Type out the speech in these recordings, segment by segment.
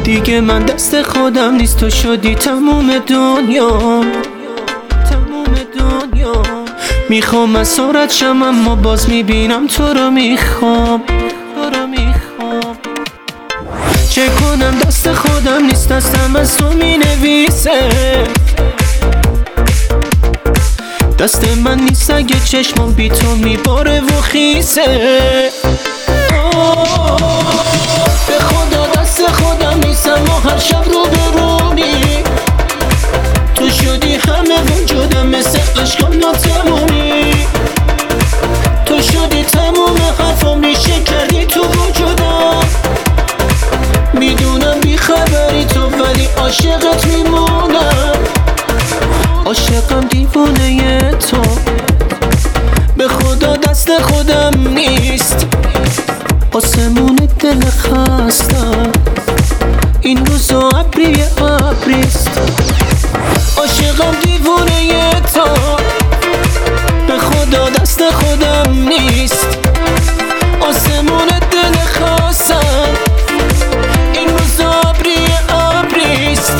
دیگه من دست خودم نیست، تو شدی تموم دنیا. میخوام از سرت شم اما باز میبینم تو رو میخوام. چه کنم دست خودم نیست، دستم از تو مینویسه. دست من نیست اگه چشمم بی تو میباره و خیسه. به خدا دست خودم نیستم و هر شب رو برونی. تو شدی همه وجودم مثل عشقم ناتمومی. تو شدی تموم حرفم، ریشه کردی تو وجودم. میدونم بی خبری تو ولی عاشقت میمونم. عاشقم دیوونه تو، به خدا دست خودم نیست. آسمون دل خستم این روزا ابریست. عاشقم دیوونه تو، به خدا دست خودم نیست. آسمون دل خستم این روزا ابریست.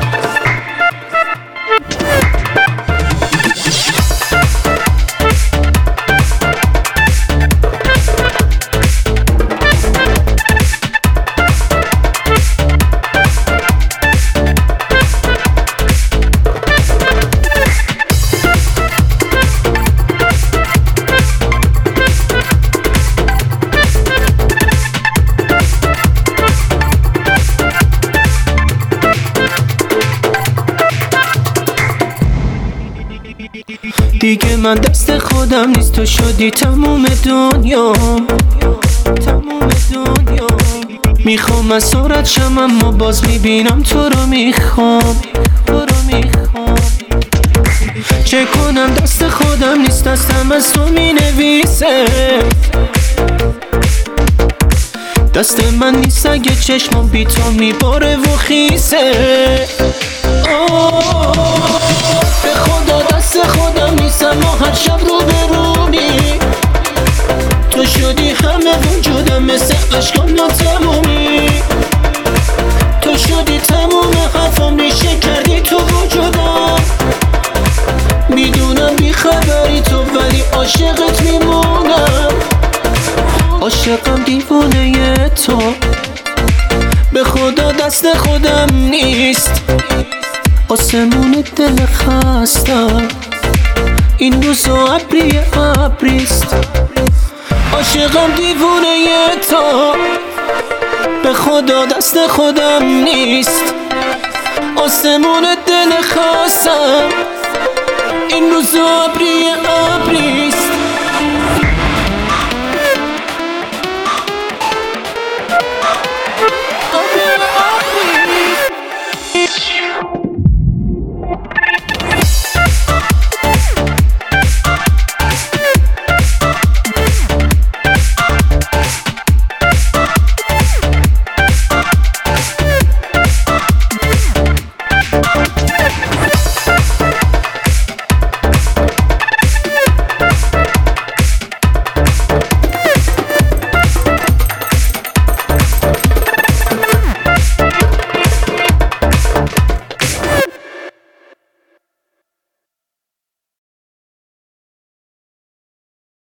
دیگه من دست خودم نیست، تو شدی تموم دنیا. میخوام از سرت شم اما باز میبینم تو رو میخوام. چه کنم دست خودم نیست، دستم از تو مینویسه. دست من نیست اگه چشمم بی تو میباره و خیسه. به خدا دست خودم نیستم و هر شب رو برونی. تو شدی همه وجودم مثل عشقم ناتمومی. تو شدی تموم حرفم، ریشه کردی تو وجودم. میدونم بی خبری تو ولی عاشقت میمونم. عاشقم دیوونه تو، به خدا دست خودم نیست. آسمون دل خستم این روزا ابریست. عاشقم دیوونه تو، به خدا دست خودم نیست. آسمون دل خستم این روزا ابریست.